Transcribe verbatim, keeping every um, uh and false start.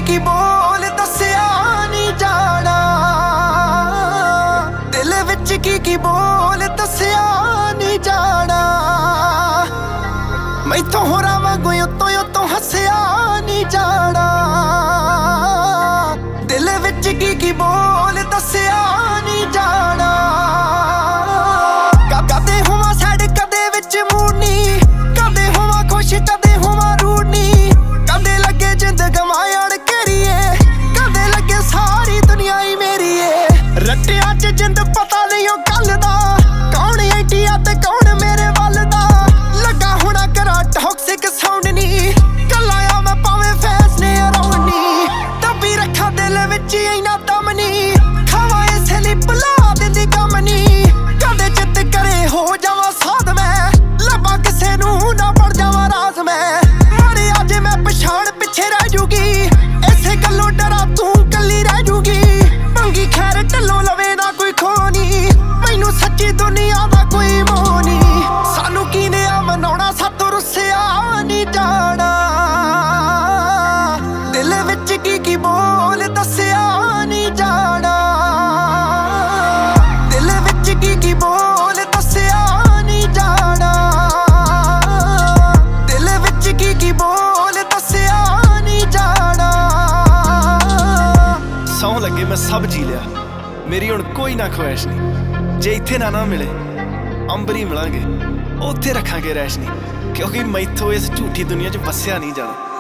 ਕੀ ਬੋਲ ਦੱਸਿਆ ਨਹੀਂ ਜਾਣਾ, ਦਿਲ ਵਿੱਚ ਕੀ ਕੀ ਬੋਲ ਦੱਸਿਆ ਨਹੀਂ ਜਾਣਾ। ਮੈਥੋਂ ਹੋਰਾਂ ਵਾਂਗੂ ਉੱਤੋਂ ਉੱਤੋਂ ਹੱਸਿਆ ਨਹੀਂ ਜਾਣਾ, ਦਿਲ ਵਿੱਚ ਕੀ ਕੀ ਬੋਲ ਦੱਸਿਆ ਨਹੀਂ ਜਾਣਾ। ਕਦੇ ਹੋਵਾਂ ਸੈਡ ਕਦੇ ਵਿੱਚ ਮੂਨੀ, ਕਦੇ ਹੋਵਾਂ ਖੁਸ਼ ਕਦੇ ਹੋਵਾਂ ਰੂਨੀ, ਕਦੇ ਲੱਗੇ ਜਿੰਦ ਗਵਾਇਣ ਕਰੀਏ, ਕਦੇ ਲੱਗੇ ਸਾਰੀ ਦੁਨੀਆ ਹੀ ਮੇਰੀ ਏ। ਰੱਟਿਆਂ ਚ ਜਿੰਦ ਪਤਾ ਨਹੀਂ ਉਹ ਗੱਲ ਦਾ, ਕੌਣ ਇੰਡੀਆ ਤੇ ਕੌਣ ਮੇਰੇ ਵੱਲ ਦਾ। ਲੱਗਾ ਹੋਣਾ ਕਰਾ ਟੌਕਸਿਕ ਸਾਊਂਡ ਨੀ, ਕੱਲਾ ਆ ਮੈਂ ਭਾਵੇਂ ਫੈਸ ਨੇ ਅਰਾਊਂਡ ਨੀ। ਦੱਬੀ ਰੱਖਾਂ ਦਿਲ ਵਿੱਚ ਇੰਨਾ ਦਮ ਨੀ, ਖਾਵਾਂ ਇਸੇ ਲਈ ਭੁਲਾ ਦਿੰਦੀ ਕੰਮ ਨੀ। ਕਦੇ ਜਿੱਤ ਕਰੇ ਹੋ ਜਾਵਾਂ ਸਾਧ ਮੈਂ, ਲੱਭਾਂ ਕਿਸੇ ਨੂੰ ਨਾ ਬਣ ਜਾਵਾਂ ਰਾਜ਼ ਮੈਂ। ਮਰੇ ਅੱਜ ਮੈਂ ਪਛਾਣ ਪਿੱਛੇ ਰਹਿ ਜੂਗੀ, ਇਸੇ ਗੱਲੋਂ ਡਰਾ ਤੂੰ ਕੱਲੀ ਰਹਿ ਜੂਗੀ। ਮੰਗੀ ਖੈਰ ਢੱਲੋਂ ਲਵੇ ਨਾ ਕੋਈ ਖੋਨੀ, ਮੈਨੂੰ ਸੱਚੀ ਦੁਨੀਆ ਦਾ ਕੋਈ ਮੋਹ ਨੀ। ਸਾਨੂੰ ਕੀਨੇ ਆ ਮਨਾਉਣਾ ਸਾਤੋਂ ਰੁੱਸਿਆ ਨਹੀਂ ਜਾਣਾ, ਦਿਲ ਵਿੱਚ ਕੀ ਕੀ ਬੋਲ ਦੱਸਿਆ ਨਹੀਂ ਜਾਣਾ, ਦਿਲ ਵਿੱਚ ਕੀ ਕੀ ਬੋਲ ਦੱਸਿਆ ਨਹੀਂ ਜਾਣਾ, ਦਿਲ ਵਿੱਚ ਕੀ ਕੀ ਬੋਲ ਦੱਸਿਆ ਨਹੀਂ ਜਾਣਾ। ਸੌਂ ਲੱਗੇ ਮੈਂ ਸਭ ਜੀ ਲਿਆ, ਮੇਰੀ ਹੁਣ ਕੋਈ ਨਾ ਖੁਆਇਸ਼ ਨਹੀਂ। ਜੇ ਇੱਥੇ ਨਾ ਨਾ ਮਿਲੇ ਅੰਬਰੀ ਮਿਲਾਂਗੇ, ਉੱਥੇ ਰੱਖਾਂਗੇ ਰੈਸ਼ ਨਹੀਂ, ਕਿਉਂਕਿ ਮੈਥੋਂ ਇਸ ਝੂਠੀ ਦੁਨੀਆ 'ਚ ਵਸਿਆ ਨਹੀਂ ਜਾਣਾ।